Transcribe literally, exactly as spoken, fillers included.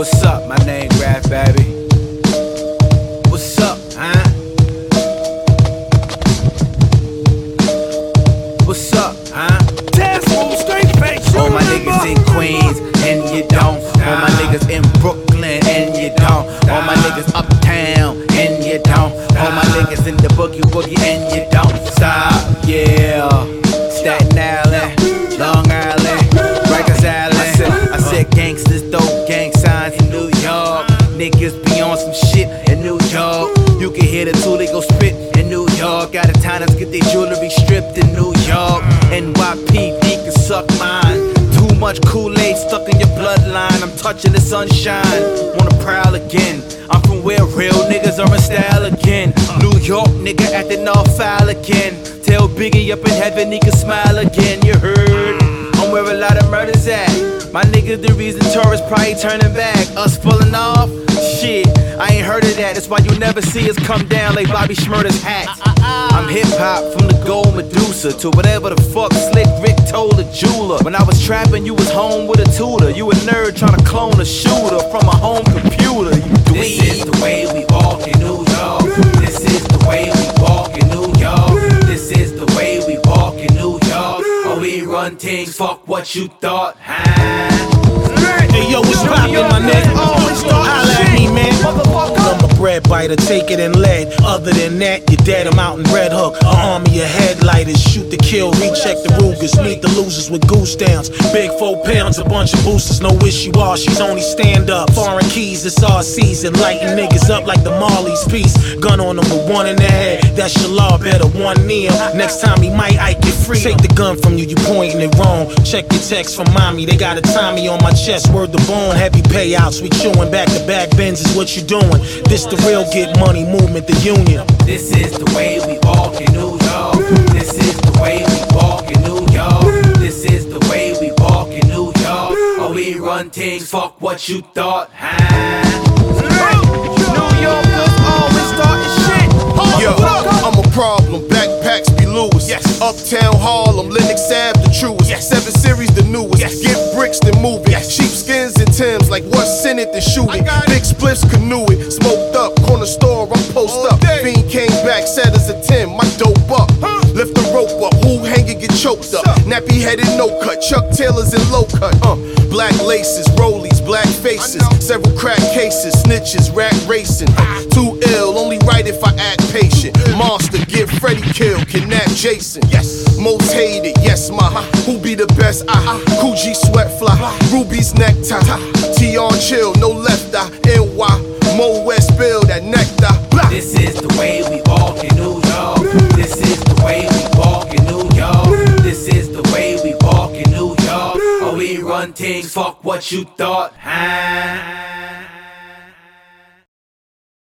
What's up? My name Graf, baby. What's up, huh? What's up, huh? Test move, straight face. All my niggas in Queens, and you don't. All my niggas in Brooklyn, and you don't. All my niggas uptown, and you don't. All my niggas in the boogie woogie, and you don't. Stop, yeah. Staten Island, Long Island, Rikers Island. I said, I said gangsters throw gang signs in New York. Niggas be on some shit in New York. You can hear the two they go spit in New York. Out of towners get their jewelry stripped in New York. N Y P D can suck mine. Too much Kool-Aid stuck in your bloodline. I'm touching the sunshine. Wanna prowl again. I'm from where real niggas are in style again. New York nigga acting all foul again. Tell Biggie up in heaven he can smile again. You heard? I'm where a lot of murders at. My niggas the reason tourists probably turning back. Us pulling off? Shit, I ain't heard of that. That's why you never see us come down like Bobby Shmurda's hat. I'm hip hop from the gold Medusa to whatever the fuck Slick Rick told a jeweler. When I was trapping, you was home with a tutor. You a nerd trying to clone a shooter from a home computer. You dweeb. This is the way we walk in New York. This is the way we walk in New York. This is the way we walk in New York. Oh, we run things, fuck what you thought, huh? Hey yo, what's poppin', my nigga? Holla at me, man. I'm a bread biter, take it and lead. Other than that, you're dead. I'm out in Red Hook. An army of headlighters, shoot to kill, recheck the Rugers, meet the losers with goose downs. Big four pounds, a bunch of boosters, no wishy-washies, only stand up. Foreign keys, it's our season, lighting niggas up like the Marley's piece. Gun on them with one in the head, that's your law, better one kneel. Next time he might Ike get free. Take the gun from you, you pointing it wrong. Check your text from mommy, they got a Tommy on my chest, word the bone. Heavy payouts, we chewing back to back bends is what you doing. This the real get money movement, the union. This is the way we walk in New York. This is the way we walk in New York. This is the way we walk in New York. Oh, we run things, fuck what you thought, huh? New Yorkers always starting shit. Yo, I'm a problem, backpacks be Lewis. Yes. Uptown Harlem, Lennox Ave the truest. Yes. Seven Series the newest. Yes. Get bricks then move it. Yes. Sheepskins and Timbs, like what's in it then shoot it. Big spliffs canoe it. Smoked up, corner store, I'm post All up. Day. Fiend came back, said as a ten, my dope up. Huh? Lift the rope up, who hanging get choked up. Nappy headed no cut, Chuck Taylors and low cut. Uh, black laces, rollies, black faces. Several crack cases, snitches, rat racing. Uh, too ill, only right if I act patient. Monster, get Freddy killed, kidnap Jason. Yes, most hated, yes, my. Who be the best? I. Coogee sweat fly, Ruby's necktie. T R chill, no left eye. N Y, Mo West Bill, that nectar. This is the way we walk in New York. This is the way we walk in New York. This is the way we walk in New York. Oh, we run things, fuck what you thought, huh?